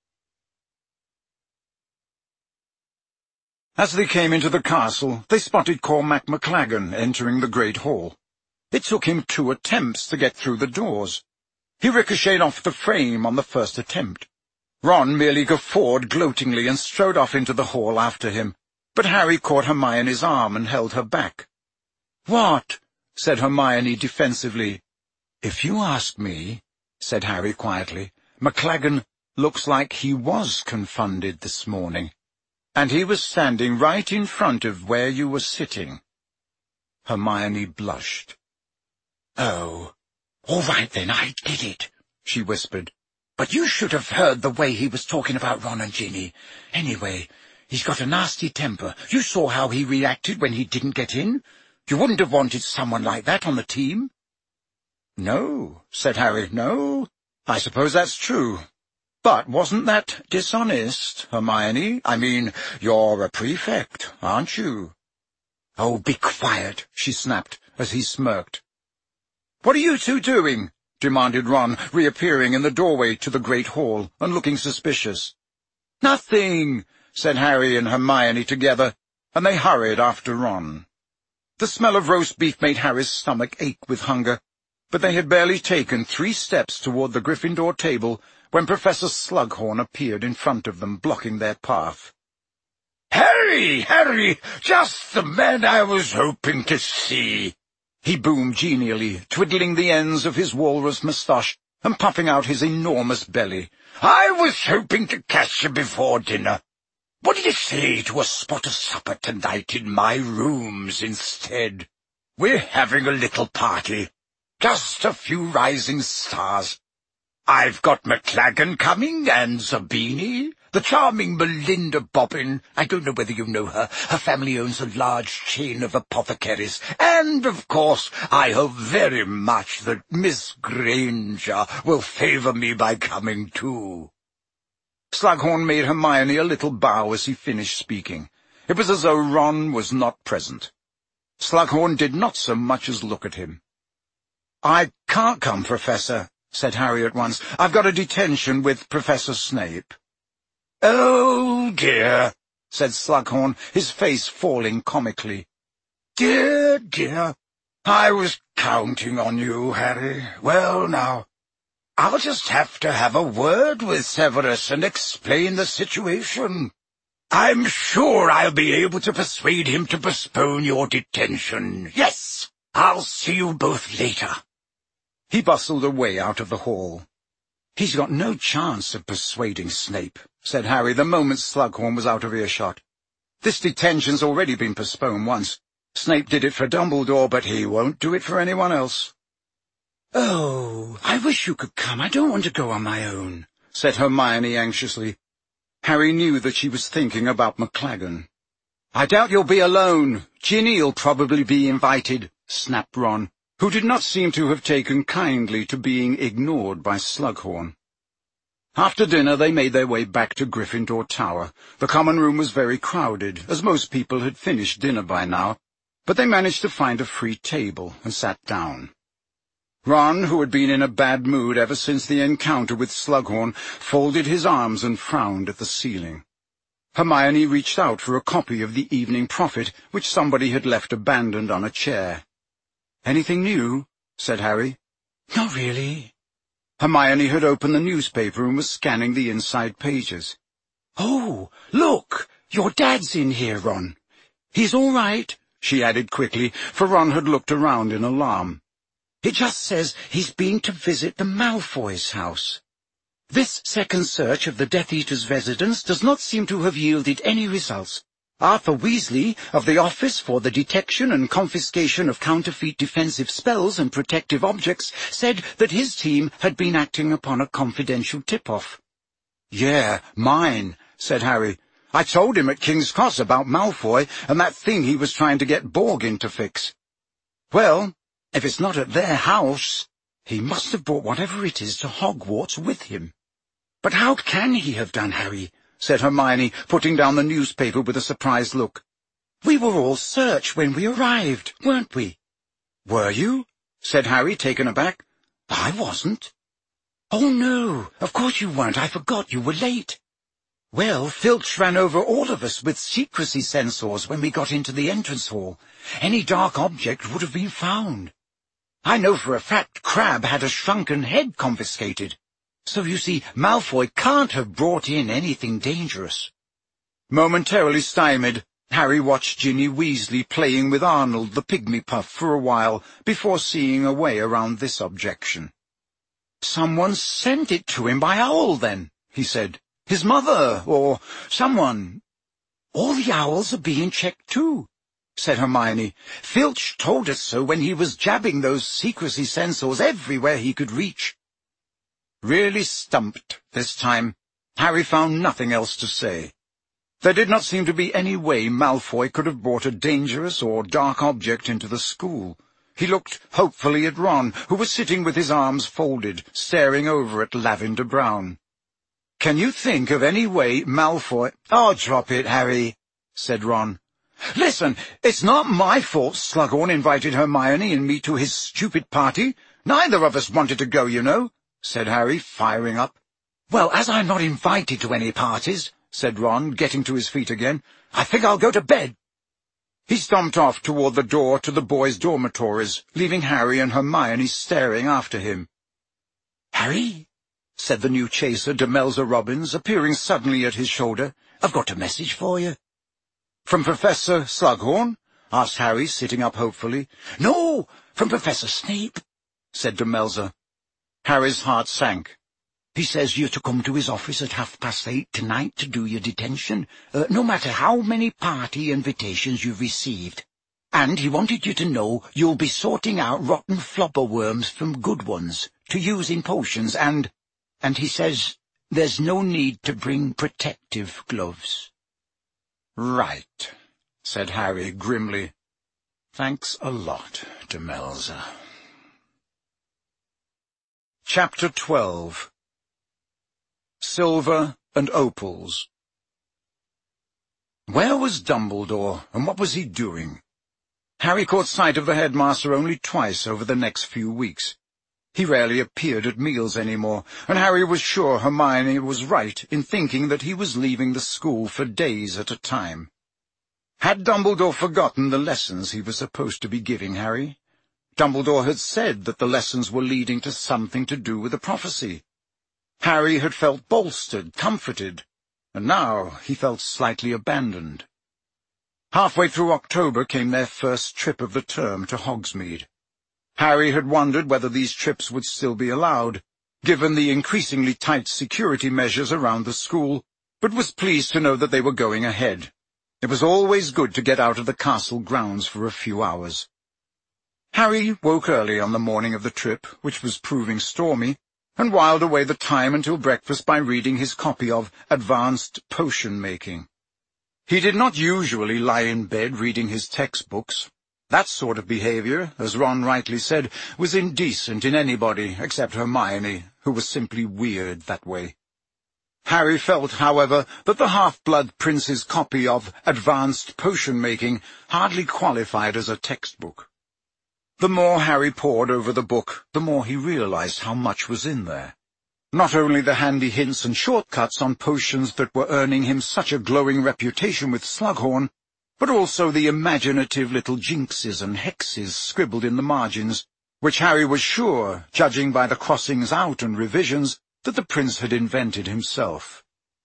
As they came into the castle, they spotted Cormac McLaggen entering the great hall. It took him two attempts to get through the doors. He ricocheted off the frame on the first attempt. Ron merely guffawed gloatingly and strode off into the hall after him, but Harry caught Hermione's arm and held her back. "What?" said Hermione defensively. "If you ask me," said Harry quietly, "McLaggen looks like he was confounded this morning, and he was standing right in front of where you were sitting." Hermione blushed. "Oh, all right then, I get it," she whispered. "But you should have heard the way he was talking about Ron and Ginny. Anyway, he's got a nasty temper. You saw how he reacted when he didn't get in. You wouldn't have wanted someone like that on the team." "No," said Harry, "no. I suppose that's true. But wasn't that dishonest, Hermione? I mean, you're a prefect, aren't you?" "Oh, be quiet," she snapped, as he smirked. "What are you two doing?" demanded Ron, reappearing in the doorway to the great hall and looking suspicious. "Nothing," said Harry and Hermione together, and they hurried after Ron. The smell of roast beef made Harry's stomach ache with hunger, but they had barely taken three steps toward the Gryffindor table when Professor Slughorn appeared in front of them, blocking their path. "Harry, Harry, just the man I was hoping to see," he boomed genially, twiddling the ends of his walrus moustache and puffing out his enormous belly. "I was hoping to catch you before dinner. What do you say to a spot of supper tonight in my rooms instead? We're having a little party. Just a few rising stars. I've got McLaggen coming, and Zabini, the charming Melinda Bobbin. I don't know whether you know her. Her family owns a large chain of apothecaries. And, of course, I hope very much that Miss Granger will favour me by coming too." Slughorn made Hermione a little bow as he finished speaking. It was as though Ron was not present. Slughorn did not so much as look at him. "I can't come, Professor," said Harry at once. "I've got a detention with Professor Snape." "Oh, dear," said Slughorn, his face falling comically. "Dear, dear. I was counting on you, Harry. Well, now, I'll just have to have a word with Severus and explain the situation. I'm sure I'll be able to persuade him to postpone your detention. Yes, I'll see you both later." He bustled away out of the hall. "He's got no chance of persuading Snape," said Harry the moment Slughorn was out of earshot. "This detention's already been postponed once. Snape did it for Dumbledore, but he won't do it for anyone else." "Oh, I wish you could come. I don't want to go on my own," said Hermione anxiously. Harry knew that she was thinking about McLaggen. "I doubt you'll be alone. Ginny'll probably be invited," snapped Ron, who did not seem to have taken kindly to being ignored by Slughorn. After dinner they made their way back to Gryffindor Tower. The common room was very crowded, as most people had finished dinner by now, but they managed to find a free table and sat down. Ron, who had been in a bad mood ever since the encounter with Slughorn, folded his arms and frowned at the ceiling. Hermione reached out for a copy of the Evening Prophet, which somebody had left abandoned on a chair. "Anything new?" said Harry. "Not really." Hermione had opened the newspaper and was scanning the inside pages. "Oh, look! Your dad's in here, Ron. He's all right," she added quickly, for Ron had looked around in alarm. "It just says he's been to visit the Malfoys' house. This second search of the Death Eater's residence does not seem to have yielded any results. Arthur Weasley, of the Office for the Detection and Confiscation of Counterfeit Defensive Spells and Protective Objects, said that his team had been acting upon a confidential tip-off." "Yeah, mine," said Harry. "I told him at King's Cross about Malfoy and that thing he was trying to get Borgin to fix." "Well, if it's not at their house, he must have brought whatever it is to Hogwarts with him." "But how can he have done, Harry?" said Hermione, putting down the newspaper with a surprised look. "We were all searched when we arrived, weren't we?" "Were you?" said Harry, taken aback. "I wasn't." "Oh, no, of course you weren't. I forgot you were late." "Well, Filch ran over all of us with secrecy sensors when we got into the entrance hall. Any dark object would have been found. I know for a fact Crabbe had a shrunken head confiscated. So you see, Malfoy can't have brought in anything dangerous." Momentarily stymied, Harry watched Ginny Weasley playing with Arnold the Pygmy Puff for a while before seeing a way around this objection. "Someone sent it to him by owl, then," he said. "His mother, or someone." "All the owls are being checked too," said Hermione. "Filch told us so when he was jabbing those secrecy sensors everywhere he could reach." Really stumped this time, Harry found nothing else to say. There did not seem to be any way Malfoy could have brought a dangerous or dark object into the school. He looked hopefully at Ron, who was sitting with his arms folded, staring over at Lavender Brown. "Can you think of any way Malfoy—" "Oh, drop it, Harry," said Ron. "Listen, it's not my fault Slughorn invited Hermione and me to his stupid party. Neither of us wanted to go, you know," said Harry, firing up. "Well, as I'm not invited to any parties," said Ron, getting to his feet again, "I think I'll go to bed." He stomped off toward the door to the boys' dormitories, leaving Harry and Hermione staring after him. "Harry," said the new chaser, Demelza Robbins, appearing suddenly at his shoulder, "I've got a message for you." "From Professor Slughorn?" asked Harry, sitting up hopefully. "No, from Professor Snape," said Demelza. Harry's heart sank. "He says you're to come to his office at half past eight tonight to do your detention, uh, no matter how many party invitations you've received. And he wanted you to know you'll be sorting out rotten flopper worms from good ones to use in potions, and—" And he says there's no need to bring protective gloves." "Right," said Harry grimly. "Thanks a lot, Demelza." Chapter twelve. Silver and Opals. Where was Dumbledore, and what was he doing? Harry caught sight of the headmaster only twice over the next few weeks. He rarely appeared at meals any more, and Harry was sure Hermione was right in thinking that he was leaving the school for days at a time. Had Dumbledore forgotten the lessons he was supposed to be giving Harry? Dumbledore had said that the lessons were leading to something to do with the prophecy. Harry had felt bolstered, comforted, and now he felt slightly abandoned. Halfway through October came their first trip of the term to Hogsmeade. Harry had wondered whether these trips would still be allowed, given the increasingly tight security measures around the school, but was pleased to know that they were going ahead. It was always good to get out of the castle grounds for a few hours. Harry woke early on the morning of the trip, which was proving stormy, and whiled away the time until breakfast by reading his copy of Advanced Potion-Making. He did not usually lie in bed reading his textbooks. That sort of behavior, as Ron rightly said, was indecent in anybody except Hermione, who was simply weird that way. Harry felt, however, that the half-blood prince's copy of Advanced Potion-Making hardly qualified as a textbook. The more Harry pored over the book, the more he realized how much was in there. Not only the handy hints and shortcuts on potions that were earning him such a glowing reputation with Slughorn, but also the imaginative little jinxes and hexes scribbled in the margins, which Harry was sure, judging by the crossings out and revisions, that the prince had invented himself.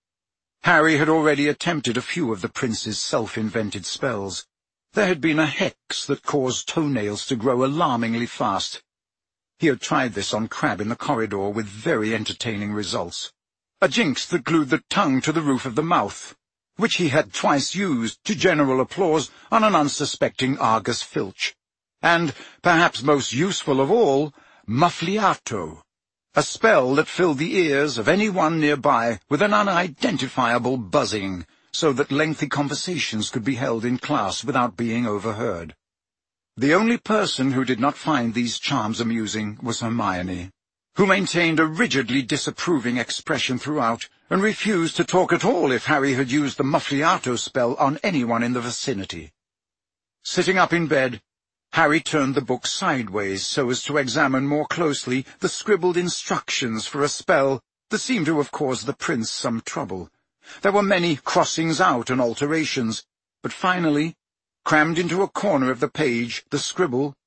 Harry had already attempted a few of the prince's self-invented spells. There had been a hex that caused toenails to grow alarmingly fast. He had tried this on Crabbe in the corridor with very entertaining results. A jinx that glued the tongue to the roof of the mouth, which he had twice used to general applause on an unsuspecting Argus Filch. And, perhaps most useful of all, Muffliato, a spell that filled the ears of anyone nearby with an unidentifiable buzzing, so that lengthy conversations could be held in class without being overheard. The only person who did not find these charms amusing was Hermione, who maintained a rigidly disapproving expression throughout, and refused to talk at all if Harry had used the Muffliato spell on anyone in the vicinity. Sitting up in bed, Harry turned the book sideways so as to examine more closely the scribbled instructions for a spell that seemed to have caused the prince some trouble. There were many crossings out and alterations, but finally, crammed into a corner of the page, the scribble,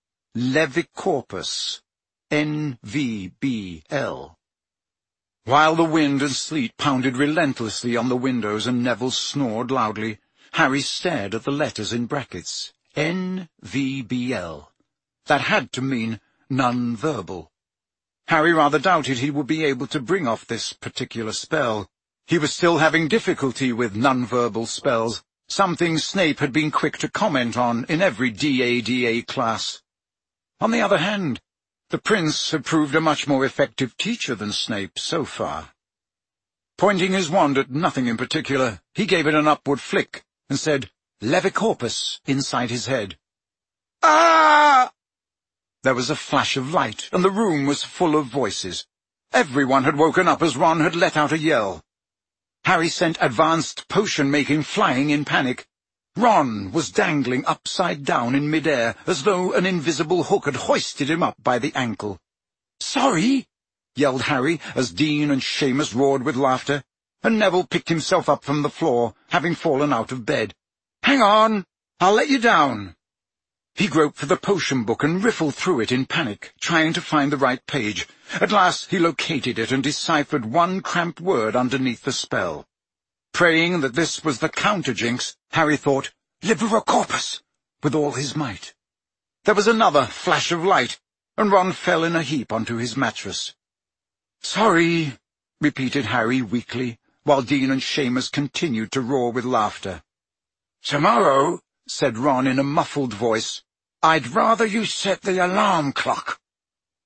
Levicorpus, N V B L. While the wind and sleet pounded relentlessly on the windows and Neville snored loudly, Harry stared at the letters in brackets, N V B L. That had to mean non-verbal. Harry rather doubted he would be able to bring off this particular spell. He was still having difficulty with non-verbal spells, something Snape had been quick to comment on in every D A D A class. On the other hand, the prince had proved a much more effective teacher than Snape so far. Pointing his wand at nothing in particular, he gave it an upward flick and said, Levicorpus, inside his head. Ah! There was a flash of light, and the room was full of voices. Everyone had woken up as Ron had let out a yell. Harry sent Advanced Potion-Making flying in panic. Ron was dangling upside down in mid-air, as though an invisible hook had hoisted him up by the ankle. "Sorry!" yelled Harry, as Dean and Seamus roared with laughter, and Neville picked himself up from the floor, having fallen out of bed. "Hang on! I'll let you down!" He groped for the potion book and riffled through it in panic, trying to find the right page. At last he located it and deciphered one cramped word underneath the spell. Praying that this was the counter-jinx, Harry thought, Levicorpus, with all his might. There was another flash of light, and Ron fell in a heap onto his mattress. "Sorry," repeated Harry weakly, while Dean and Seamus continued to roar with laughter. "Tomorrow," said Ron in a muffled voice, "I'd rather you set the alarm clock."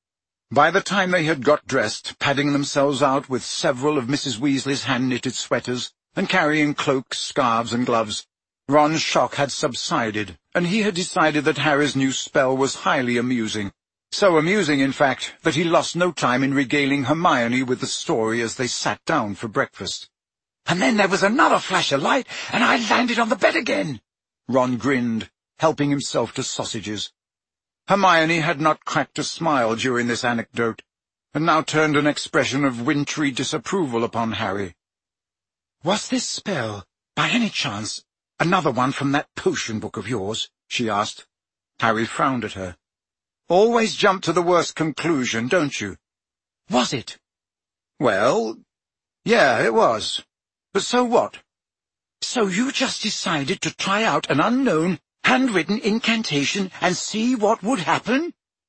By the time they had got dressed, padding themselves out with several of Missus Weasley's hand-knitted sweaters, and carrying cloaks, scarves, and gloves, Ron's shock had subsided, and he had decided that Harry's new spell was highly amusing. So amusing, in fact, that he lost no time in regaling Hermione with the story as they sat down for breakfast. "And then there was another flash of light, and I landed on the bed again." Ron grinned, helping himself to sausages. Hermione had not cracked a smile during this anecdote, and now turned an expression of wintry disapproval upon Harry. "Was this spell, by any chance, another one from that potion book of yours?" she asked. Harry frowned at her. "Always jump to the worst conclusion, don't you?" "Was it?" "Well, yeah, it was. But so what?" "So you just decided to try out an unknown, handwritten incantation and see what would happen?"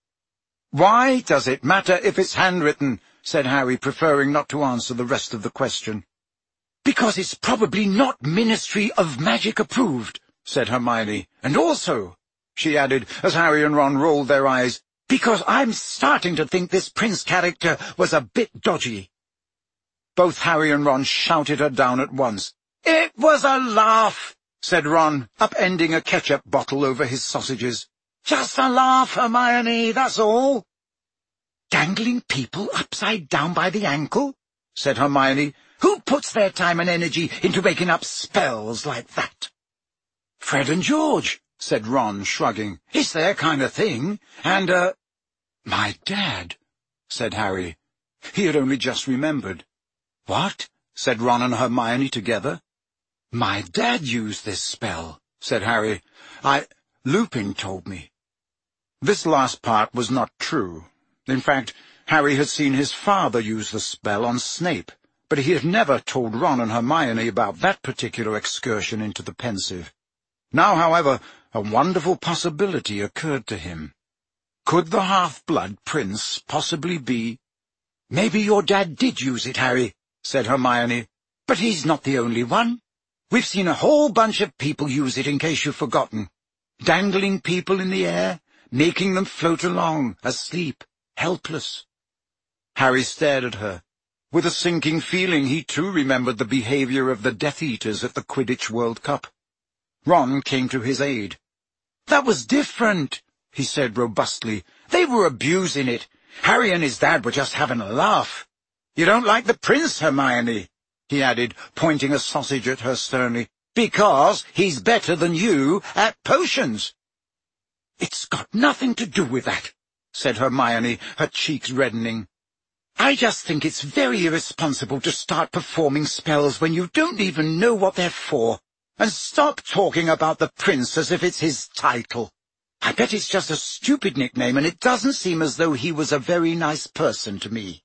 "Why does it matter if it's handwritten?" said Harry, preferring not to answer the rest of the question. "Because it's probably not Ministry of Magic approved," said Hermione. "And also," she added, as Harry and Ron rolled their eyes, "because I'm starting to think this Prince character was a bit dodgy." Both Harry and Ron shouted her down at once. "It was a laugh," said Ron, upending a ketchup bottle over his sausages. "Just a laugh, Hermione, that's all." "Dangling people upside down by the ankle?" said Hermione. "Who puts their time and energy into making up spells like that?" "Fred and George," said Ron, shrugging. "It's their kind of thing, and, uh—" "My dad," said Harry. He had only just remembered. "What?" said Ron and Hermione together. "My dad used this spell," said Harry. I... Lupin told me. This last part was not true. In fact, Harry had seen his father use the spell on Snape, but he had never told Ron and Hermione about that particular excursion into the Pensieve. Now, however, a wonderful possibility occurred to him. Could the Half-Blood Prince possibly be— "Maybe your dad did use it, Harry," said Hermione. "But he's not the only one. We've seen a whole bunch of people use it, in case you've forgotten. Dangling people in the air, making them float along, asleep, helpless." Harry stared at her. With a sinking feeling, he too remembered the behaviour of the Death Eaters at the Quidditch World Cup. Ron came to his aid. "That was different," he said robustly. "They were abusing it. Harry and his dad were just having a laugh. You don't like the prince, Hermione," he added, pointing a sausage at her sternly, "because he's better than you at potions." "It's got nothing to do with that," said Hermione, her cheeks reddening. "I just think it's very irresponsible to start performing spells when you don't even know what they're for, and stop talking about the prince as if it's his title. I bet it's just a stupid nickname, and it doesn't seem as though he was a very nice person to me."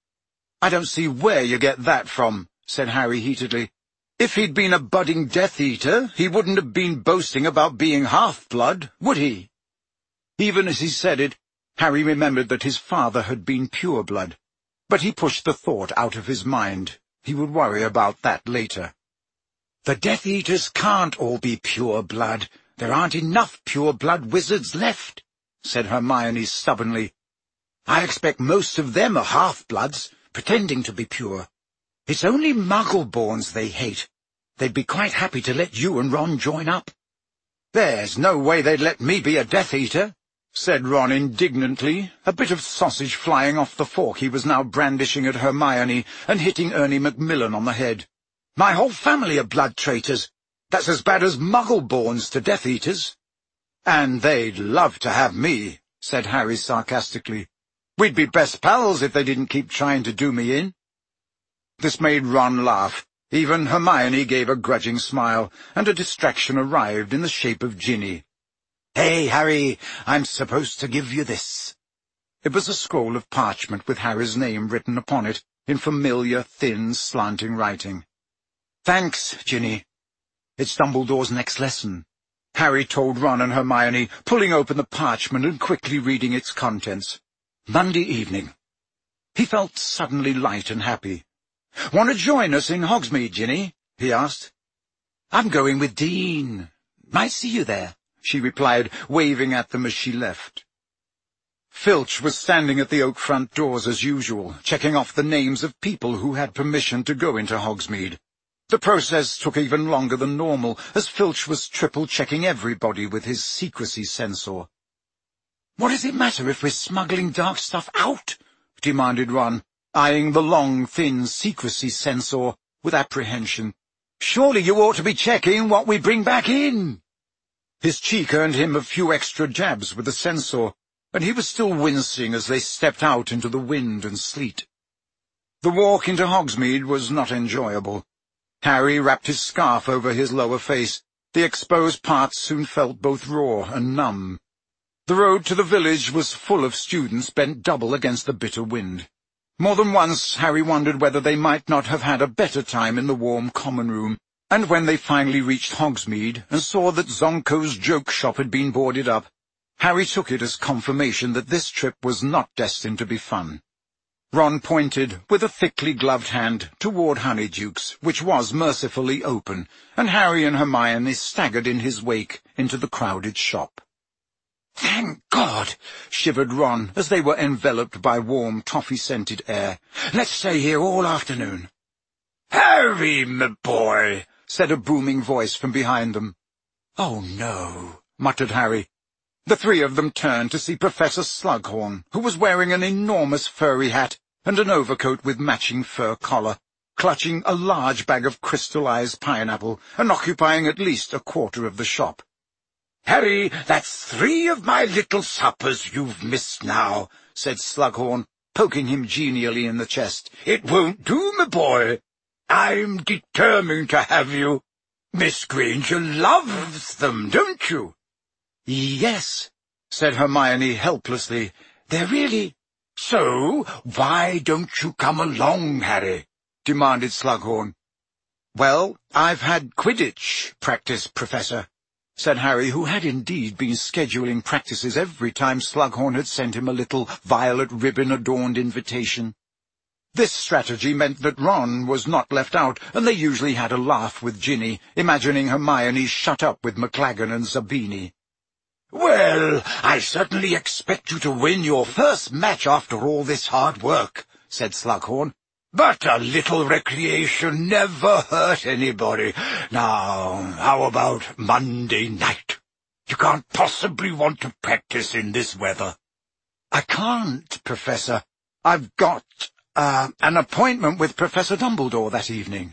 "I don't see where you get that from," said Harry heatedly. "If he'd been a budding Death Eater, he wouldn't have been boasting about being half-blood, would he?" Even as he said it, Harry remembered that his father had been pure-blood, but he pushed the thought out of his mind. He would worry about that later. "The Death Eaters can't all be pure blood. There aren't enough pure-blood wizards left," said Hermione stubbornly. "I expect most of them are half-bloods, pretending to be pure. It's only Muggle-borns they hate. They'd be quite happy to let you and Ron join up." "There's no way they'd let me be a Death Eater," said Ron indignantly, a bit of sausage flying off the fork he was now brandishing at Hermione and hitting Ernie Macmillan on the head. "My whole family are blood traitors. That's as bad as Muggle-borns to Death Eaters." "And they'd love to have me," said Harry sarcastically. "We'd be best pals if they didn't keep trying to do me in." This made Ron laugh. Even Hermione gave a grudging smile, and a distraction arrived in the shape of Ginny. "Hey, Harry, I'm supposed to give you this." It was a scroll of parchment with Harry's name written upon it in familiar, thin, slanting writing. "Thanks, Ginny. It's Dumbledore's next lesson," Harry told Ron and Hermione, pulling open the parchment and quickly reading its contents. "Monday evening." He felt suddenly light and happy. "Want to join us in Hogsmeade, Ginny?" he asked. "I'm going with Dean. Might see you there," she replied, waving at them as she left. Filch was standing at the oak front doors as usual, checking off the names of people who had permission to go into Hogsmeade. The process took even longer than normal, as Filch was triple-checking everybody with his secrecy sensor. "What does it matter if we're smuggling dark stuff out?" demanded Ron, eyeing the long, thin secrecy sensor with apprehension. "Surely you ought to be checking what we bring back in." His cheek earned him a few extra jabs with the sensor, and he was still wincing as they stepped out into the wind and sleet. The walk into Hogsmeade was not enjoyable. Harry wrapped his scarf over his lower face. The exposed parts soon felt both raw and numb. The road to the village was full of students bent double against the bitter wind. More than once Harry wondered whether they might not have had a better time in the warm common room, and when they finally reached Hogsmeade and saw that Zonko's joke shop had been boarded up, Harry took it as confirmation that this trip was not destined to be fun. Ron pointed, with a thickly gloved hand, toward Honeyduke's, which was mercifully open, and Harry and Hermione staggered in his wake into the crowded shop. "Thank God!" shivered Ron, as they were enveloped by warm, toffee-scented air. "Let's stay here all afternoon." "Harry, my boy," said a booming voice from behind them. "Oh, no," muttered Harry. The three of them turned to see Professor Slughorn, who was wearing an enormous furry hat and an overcoat with matching fur collar, clutching a large bag of crystallized pineapple and occupying at least a quarter of the shop. "Harry, that's three of my little suppers you've missed now," said Slughorn, poking him genially in the chest. "It won't do, my boy. I'm determined to have you. Miss Granger loves them, don't you?" "Yes," said Hermione helplessly. "They're really—" "So why don't you come along, Harry?" demanded Slughorn. "Well, I've had Quidditch practice, Professor," said Harry, who had indeed been scheduling practices every time Slughorn had sent him a little violet ribbon-adorned invitation. This strategy meant that Ron was not left out, and they usually had a laugh with Ginny, imagining Hermione shut up with McLaggen and Zabini. "Well, I certainly expect you to win your first match after all this hard work," said Slughorn. "But a little recreation never hurt anybody. Now, how about Monday night? You can't possibly want to practice in this weather." "I can't, Professor. I've got, uh, an appointment with Professor Dumbledore that evening."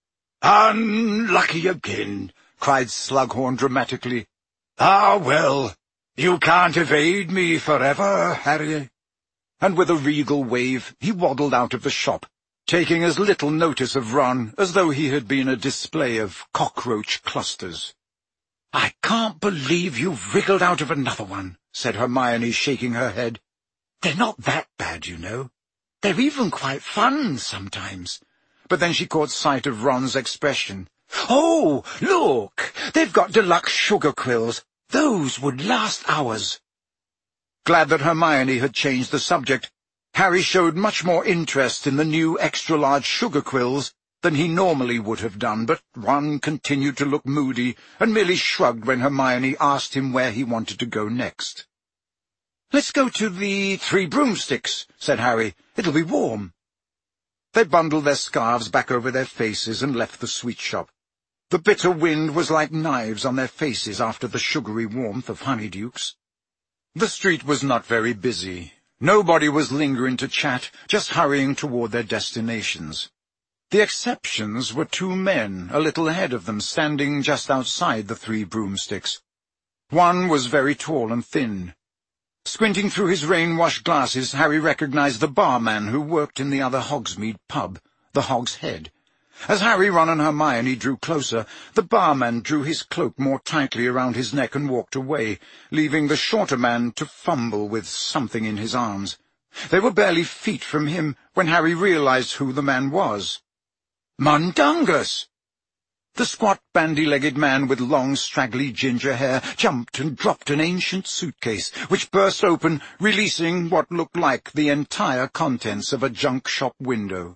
"Unlucky again," cried Slughorn dramatically. "Ah, well, you can't evade me forever, Harry." And with a regal wave he waddled out of the shop, taking as little notice of Ron as though he had been a display of cockroach clusters. "I can't believe you've wriggled out of another one," said Hermione, shaking her head. "They're not that bad, you know. They're even quite fun sometimes." But then she caught sight of Ron's expression. "Oh, look! They've got deluxe sugar quills. Those would last hours." Glad that Hermione had changed the subject, Harry showed much more interest in the new extra-large sugar quills than he normally would have done, but Ron continued to look moody and merely shrugged when Hermione asked him where he wanted to go next. "Let's go to the Three Broomsticks," said Harry. "It'll be warm." They bundled their scarves back over their faces and left the sweet shop. The bitter wind was like knives on their faces after the sugary warmth of Honeyduke's. The street was not very busy. Nobody was lingering to chat, just hurrying toward their destinations. The exceptions were two men, a little ahead of them, standing just outside the Three Broomsticks. One was very tall and thin. Squinting through his rain-washed glasses, Harry recognized the barman who worked in the other Hogsmeade pub, the Hog's Head. As Harry, Ron, and Hermione drew closer, the barman drew his cloak more tightly around his neck and walked away, leaving the shorter man to fumble with something in his arms. They were barely feet from him when Harry realized who the man was. Mundungus! The squat, bandy-legged man with long, straggly ginger hair jumped and dropped an ancient suitcase, which burst open, releasing what looked like the entire contents of a junk shop window.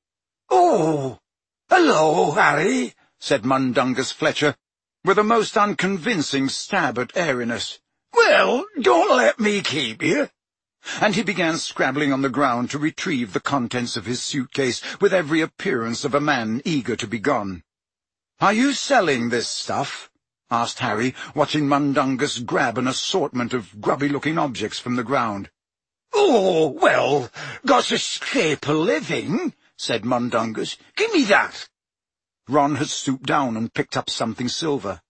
"Oh! Hello, Harry," said Mundungus Fletcher, with a most unconvincing stab at airiness. "Well, don't let me keep you." and he began scrabbling on the ground to retrieve the contents of his suitcase with every appearance of a man eager to be gone. "Are you selling this stuff?" asked Harry, watching Mundungus grab an assortment of grubby-looking objects from the ground. "Oh, well, got to scrape a living," said Mundungus. "Give me that." Ron had stooped down and picked up something silver.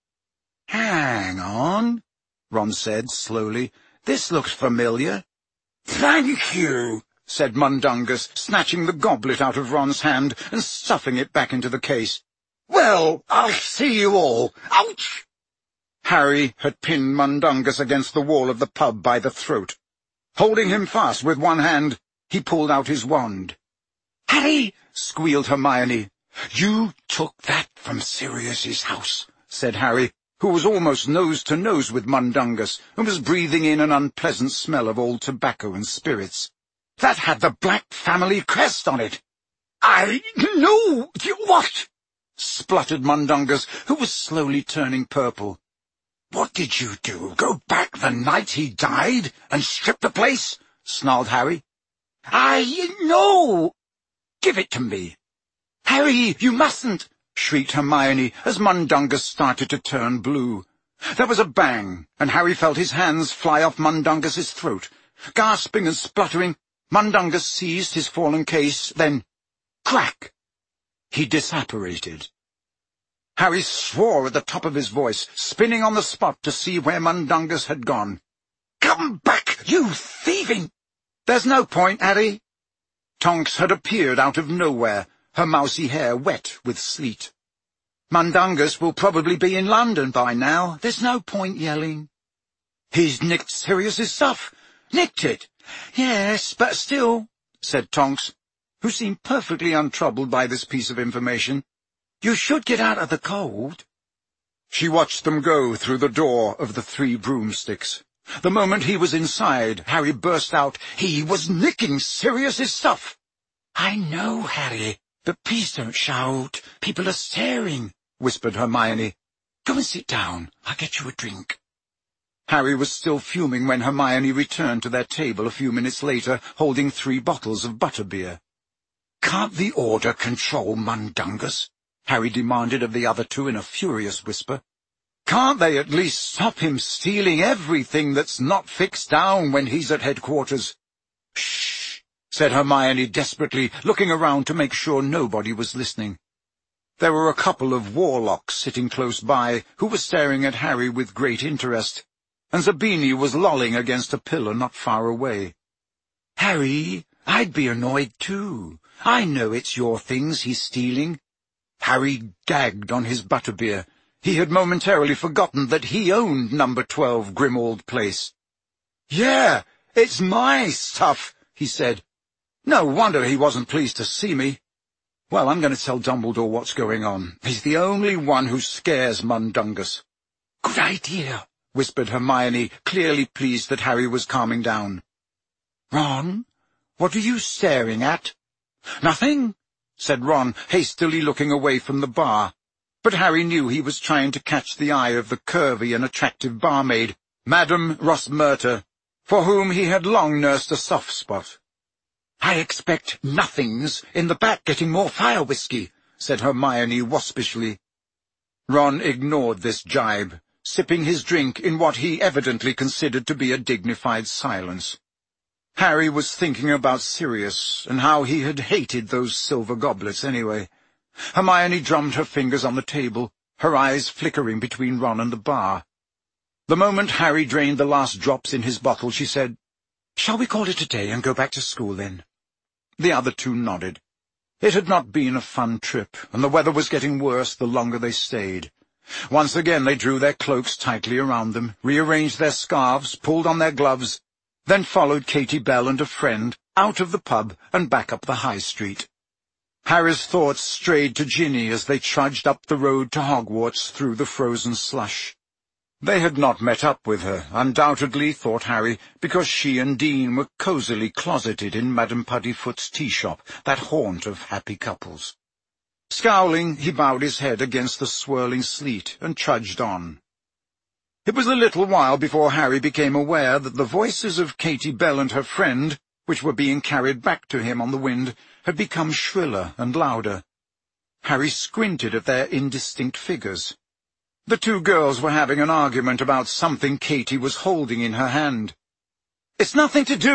"Hang on," Ron said slowly. "This looks familiar." "Thank you," said Mundungus, snatching the goblet out of Ron's hand and stuffing it back into the case. "Well, I'll see you all. Ouch!" Harry had pinned Mundungus against the wall of the pub by the throat. Holding him fast with one hand, he pulled out his wand. "Harry!" squealed Hermione. "You took that from Sirius's house," said Harry, who was almost nose to nose with Mundungus, and was breathing in an unpleasant smell of old tobacco and spirits. "That had the Black family crest on it." "I know what?" spluttered Mundungus, who was slowly turning purple. "What did you do? Go back the night he died and strip the place?" snarled Harry. "I know." "Give it to me." "Harry, you mustn't!" shrieked Hermione as Mundungus started to turn blue. There was a bang, and Harry felt his hands fly off Mundungus's throat. Gasping and spluttering, Mundungus seized his fallen case, then, crack! He disapparated. Harry swore at the top of his voice, spinning on the spot to see where Mundungus had gone. "Come back, you thieving—" "There's no point, Harry." Tonks had appeared out of nowhere, her mousy hair wet with sleet. "Mundungus will probably be in London by now. There's no point yelling." "He's nicked Sirius's stuff." "Nicked it?" "Yes, but still," said Tonks, who seemed perfectly untroubled by this piece of information. "You should get out of the cold." She watched them go through the door of the Three Broomsticks. The moment he was inside, Harry burst out, "He was nicking Sirius's stuff." "I know, Harry, but please don't shout. People are staring," whispered Hermione. "Go and sit down. I'll get you a drink." Harry was still fuming when Hermione returned to their table a few minutes later, holding three bottles of butterbeer. "Can't the Order control Mundungus?" Harry demanded of the other two in a furious whisper. "Can't they at least stop him stealing everything that's not fixed down when he's at headquarters?" "Shh," said Hermione desperately, looking around to make sure nobody was listening. There were a couple of warlocks sitting close by, who were staring at Harry with great interest, and Zabini was lolling against a pillar not far away. "Harry, I'd be annoyed too. I know it's your things he's stealing." Harry gagged on his butterbeer. He had momentarily forgotten that he owned number twelve Grimmauld Place. "Yeah, it's my stuff," he said. "No wonder he wasn't pleased to see me. Well, I'm going to tell Dumbledore what's going on. He's the only one who scares Mundungus." "Good idea," whispered Hermione, clearly pleased that Harry was calming down. "Ron, what are you staring at?" "Nothing," said Ron, hastily looking away from the bar. But Harry knew he was trying to catch the eye of the curvy and attractive barmaid, Madame Rosmerta, for whom he had long nursed a soft spot. "I expect nothing's in the back getting more fire whiskey," said Hermione waspishly. Ron ignored this jibe, sipping his drink in what he evidently considered to be a dignified silence. Harry was thinking about Sirius, and how he had hated those silver goblets anyway. Hermione drummed her fingers on the table, her eyes flickering between Ron and the bar. The moment Harry drained the last drops in his bottle, she said, "Shall we call it a day and go back to school, then?" The other two nodded. It had not been a fun trip, and the weather was getting worse the longer they stayed. Once again they drew their cloaks tightly around them, rearranged their scarves, pulled on their gloves, then followed Katie Bell and a friend out of the pub and back up the high street. Harry's thoughts strayed to Ginny as they trudged up the road to Hogwarts through the frozen slush. They had not met up with her, undoubtedly, thought Harry, because she and Dean were cosily closeted in Madame Puddifoot's tea-shop, that haunt of happy couples. Scowling, he bowed his head against the swirling sleet and trudged on. It was a little while before Harry became aware that the voices of Katy Bell and her friend, which were being carried back to him on the wind, had become shriller and louder. Harry squinted at their indistinct figures. The two girls were having an argument about something Katy was holding in her hand. "It's nothing to do